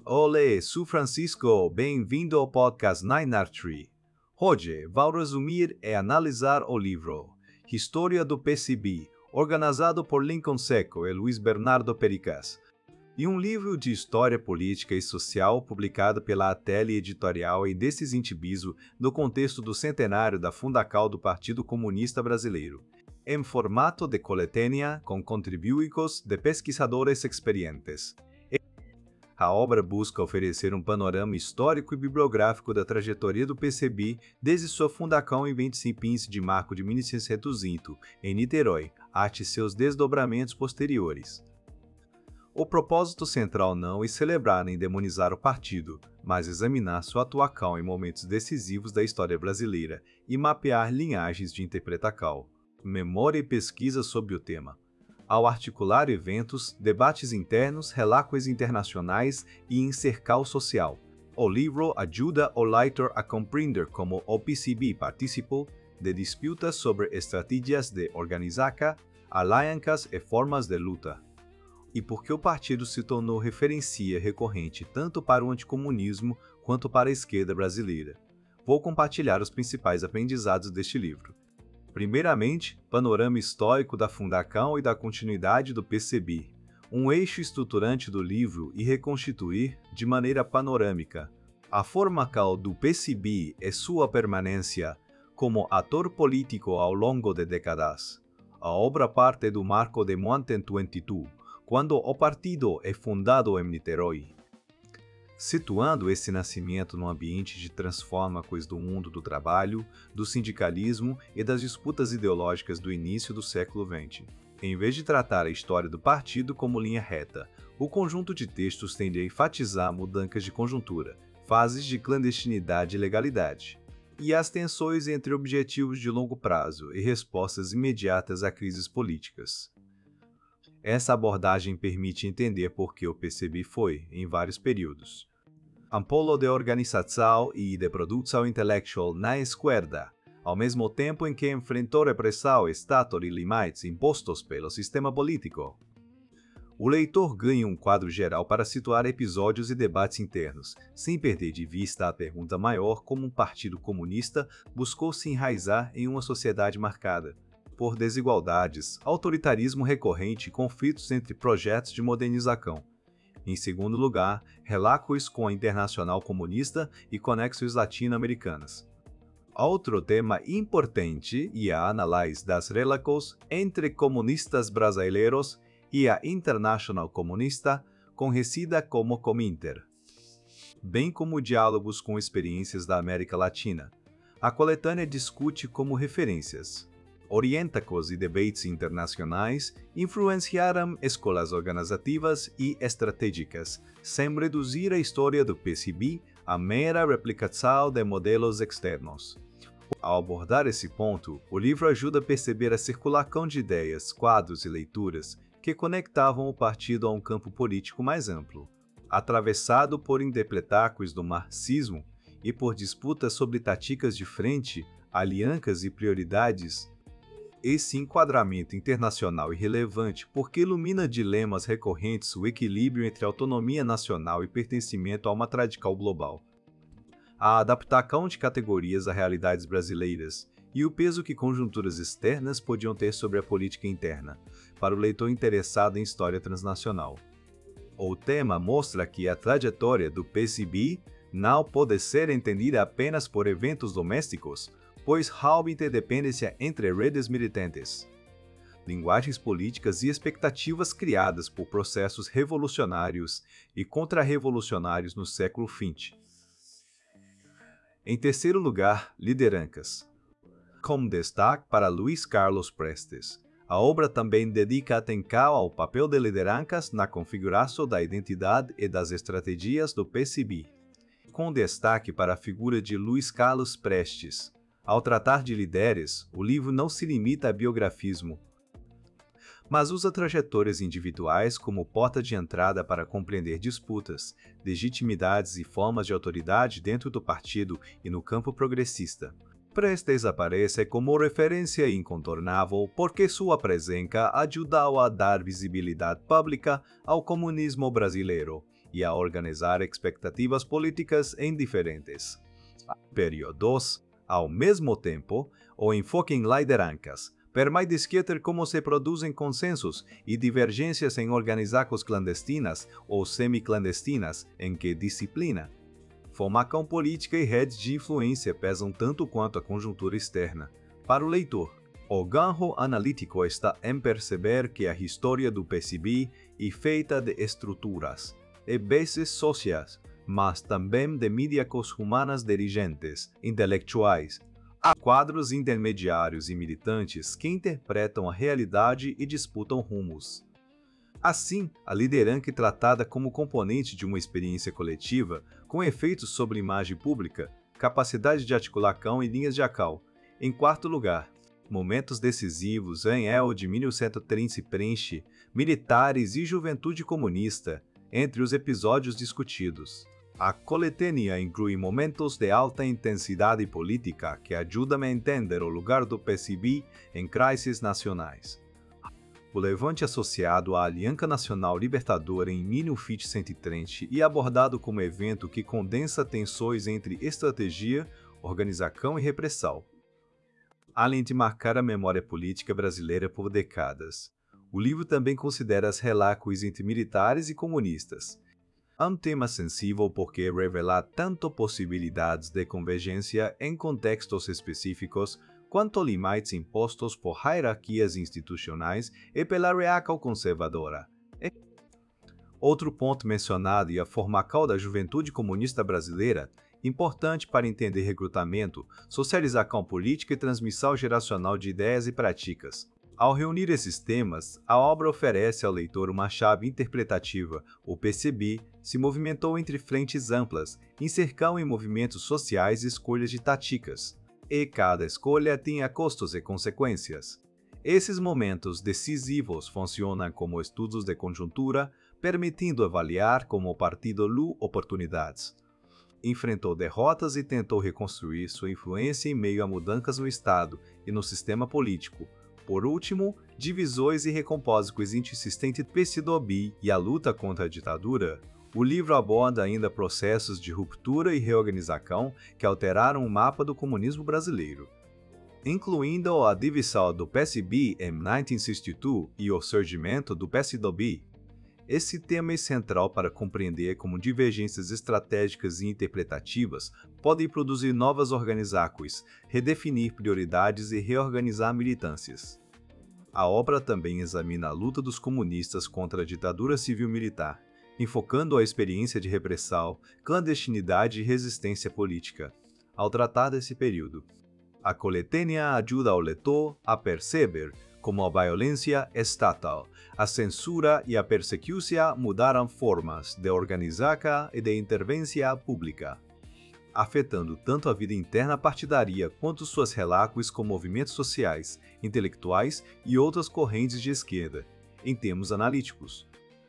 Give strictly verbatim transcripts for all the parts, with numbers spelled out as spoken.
Olá, sou Francisco, bem-vindo ao podcast nove R três. Hoje, vou resumir e analisar o livro História do P C B, organizado por Lincoln Seco e Luiz Bernardo Pericas, e um livro de história política e social publicado pela Ateli Editorial em desses intibiso no contexto do centenário da fundação do Partido Comunista Brasileiro, em formato de coletânea com contributos de pesquisadores experientes. A obra busca oferecer um panorama histórico e bibliográfico da trajetória do P C B desde sua fundação em vinte e cinco de março de mil novecentos e setenta, em Niterói, até seus desdobramentos posteriores. O propósito central não é celebrar nem demonizar o partido, mas examinar sua atuação em momentos decisivos da história brasileira e mapear linhagens de interpretação, memória e pesquisa sobre o tema. Ao articular eventos, debates internos, relatos internacionais e encercal social, o livro ajuda o leitor a compreender como o P C B participou de disputas sobre estratégias de organização, alianças e formas de luta, e por que o partido se tornou referência recorrente tanto para o anticomunismo quanto para a esquerda brasileira. Vou compartilhar os principais aprendizados deste livro. Primeiramente, panorama histórico da fundação e da continuidade do P C B, um eixo estruturante do livro e reconstituir, de maneira panorâmica, a formação do P C B e sua permanência como ator político ao longo de décadas. A obra parte do marco de mil novecentos e vinte e dois, quando o partido é fundado em Niterói, situando esse nascimento num ambiente de transformações do mundo do trabalho, do sindicalismo e das disputas ideológicas do início do século vinte. Em vez de tratar a história do partido como linha reta, o conjunto de textos tende a enfatizar mudanças de conjuntura, fases de clandestinidade e legalidade, e as tensões entre objetivos de longo prazo e respostas imediatas a crises políticas. Essa abordagem permite entender por que o P C B foi, em vários períodos, um polo de organização e de produção intelectual na esquerda, ao mesmo tempo em que enfrentou repressão estatal e limites impostos pelo sistema político. O leitor ganha um quadro geral para situar episódios e debates internos, sem perder de vista a pergunta maior como um partido comunista buscou se enraizar em uma sociedade marcada por desigualdades, autoritarismo recorrente e conflitos entre projetos de modernização. Em segundo lugar, relatos com a Internacional Comunista e conexões latino-americanas. Outro tema importante é a análise das relações entre comunistas brasileiros e a Internacional Comunista, conhecida como Cominter, bem como diálogos com experiências da América Latina. A coletânea discute como referências. Orientacos e debates internacionais influenciaram escolas organizativas e estratégicas, sem reduzir a história do P C B a mera replicação de modelos externos. Ao abordar esse ponto, o livro ajuda a perceber a circulação de ideias, quadros e leituras que conectavam o partido a um campo político mais amplo, atravessado por interpretáculos do marxismo e por disputas sobre táticas de frente, alianças e prioridades. Esse enquadramento internacional é relevante porque ilumina dilemas recorrentes o equilíbrio entre autonomia nacional e pertencimento a uma tradição global, a adaptação de categorias a realidades brasileiras e o peso que conjunturas externas podiam ter sobre a política interna, para o leitor interessado em história transnacional. O tema mostra que a trajetória do P C B não pode ser entendida apenas por eventos domésticos, pois há uma interdependência entre redes militantes, linguagens políticas e expectativas criadas por processos revolucionários e contra-revolucionários no século vinte. Em terceiro lugar, lideranças. Como destaque para Luiz Carlos Prestes, a obra também dedica atenção ao papel de lideranças na configuração da identidade e das estratégias do P C B, com destaque para a figura de Luiz Carlos Prestes. Ao tratar de líderes, o livro não se limita a biografismo, mas usa trajetórias individuais como porta de entrada para compreender disputas, legitimidades e formas de autoridade dentro do partido e no campo progressista. Prestes aparece como referência incontornável porque sua presença ajudou a dar visibilidade pública ao comunismo brasileiro e a organizar expectativas políticas em diferentes períodos. Ao mesmo tempo, o enfoque em lideranças permite discutir como se produzem consensos e divergências em organizações clandestinas ou semi-clandestinas, em que disciplina, formação política e redes de influência pesam tanto quanto a conjuntura externa. Para o leitor, o ganho analítico está em perceber que a história do P C B é feita de estruturas e bases sociais, mas também de mídias humanas dirigentes, intelectuais, há quadros intermediários e militantes que interpretam a realidade e disputam rumos. Assim, a liderança é tratada como componente de uma experiência coletiva com efeitos sobre a imagem pública, capacidade de articulação e linhas de ação. Em quarto lugar, momentos decisivos em El de mil novecentos e trinta preenche militares e juventude comunista entre os episódios discutidos. A coletânea inclui momentos de alta intensidade política que ajudam a entender o lugar do P C B em crises nacionais. O levante associado à Aliança Nacional Libertadora em mil novecentos e trinta e abordado como evento que condensa tensões entre estratégia, organização e repressão. Além de marcar a memória política brasileira por décadas, o livro também considera as relações entre militares e comunistas. É um tema sensível porque revela tanto possibilidades de convergência em contextos específicos quanto limites impostos por hierarquias institucionais e pela reação conservadora. E outro ponto mencionado é a formação da juventude comunista brasileira, importante para entender recrutamento, socialização política e transmissão geracional de ideias e práticas. Ao reunir esses temas, a obra oferece ao leitor uma chave interpretativa. O P C B se movimentou entre frentes amplas, inserção em movimentos sociais e escolhas de táticas. E cada escolha tinha custos e consequências. Esses momentos decisivos funcionam como estudos de conjuntura, permitindo avaliar como o partido viu oportunidades. Enfrentou derrotas e tentou reconstruir sua influência em meio a mudanças no Estado e no sistema político. Por último, divisões e recompósicos insistentes do P C B e a luta contra a ditadura. O livro aborda ainda processos de ruptura e reorganização que alteraram o mapa do comunismo brasileiro, incluindo a divisão do P C B em mil novecentos e sessenta e dois e o surgimento do P C do B. Esse tema é central para compreender como divergências estratégicas e interpretativas podem produzir novas organizações, redefinir prioridades e reorganizar militâncias. A obra também examina a luta dos comunistas contra a ditadura civil-militar, enfocando a experiência de repressão, clandestinidade e resistência política. Ao tratar desse período, a coletânea ajuda o leitor a perceber como a violência estatal, a censura e a persecução mudaram formas de organização e de intervenção pública, afetando tanto a vida interna partidária quanto suas relações com movimentos sociais, intelectuais e outras correntes de esquerda, em termos analíticos.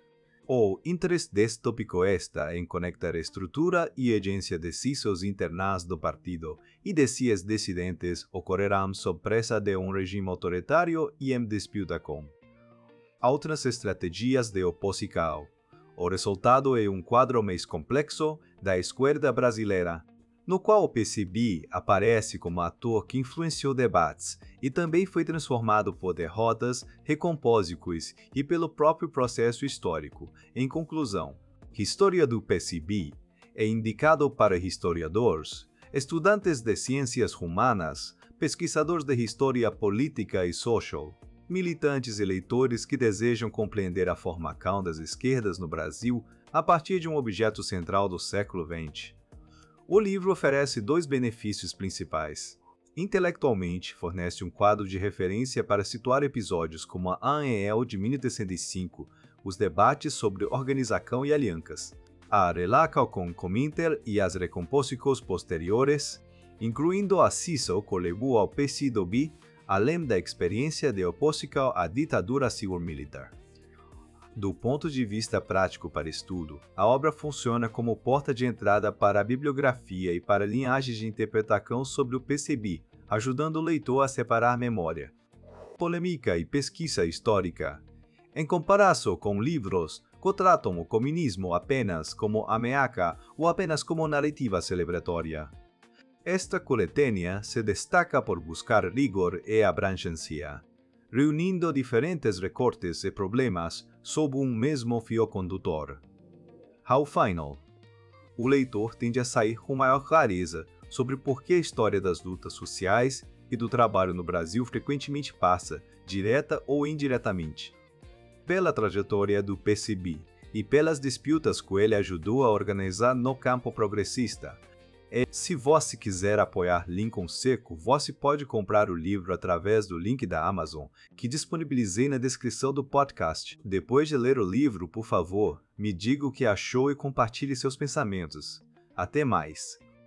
O interesse deste tópico está em conectar a estrutura e agência de cissos internas do partido e de seus dissidentes ocorrerão sob pressa de um regime autoritário e em disputa com outras estratégias de oposição. O resultado é um quadro mais complexo da esquerda brasileira, no qual o P C B aparece como ator que influenciou debates e também foi transformado por derrotas, recompósicos e pelo próprio processo histórico. Em conclusão, a história do P C B é indicado para historiadores, estudantes de ciências humanas, pesquisadores de história política e social, militantes e leitores que desejam compreender a formação das esquerdas no Brasil a partir de um objeto central do século vinte. O livro oferece dois benefícios principais. Intelectualmente, fornece um quadro de referência para situar episódios como a A N E L de mil novecentos e cinco, os debates sobre organização e alianças, a relação com Cominter e as recompósicos posteriores, incluindo a cisão que levou ao P C do B, além da experiência de oposição à ditadura civil-militar. Do ponto de vista prático para estudo, a obra funciona como porta de entrada para a bibliografia e para linhagens de interpretação sobre o P C B, ajudando o leitor a separar memória, polêmica e pesquisa histórica. Em comparação com livros que tratam o comunismo apenas como ameaça ou apenas como narrativa celebratória. Esta coletânea se destaca por buscar rigor e abrangência, reunindo diferentes recortes e problemas sob um mesmo fio condutor. Ao final, o leitor tende a sair com maior clareza sobre por que a história das lutas sociais e do trabalho no Brasil frequentemente passa, direta ou indiretamente, pela trajetória do P C B e pelas disputas que ele ajudou a organizar no campo progressista. E, se você quiser apoiar Lincoln Seco, você pode comprar o livro através do link da Amazon, que disponibilizei na descrição do podcast. Depois de ler o livro, por favor, me diga o que achou e compartilhe seus pensamentos. Até mais!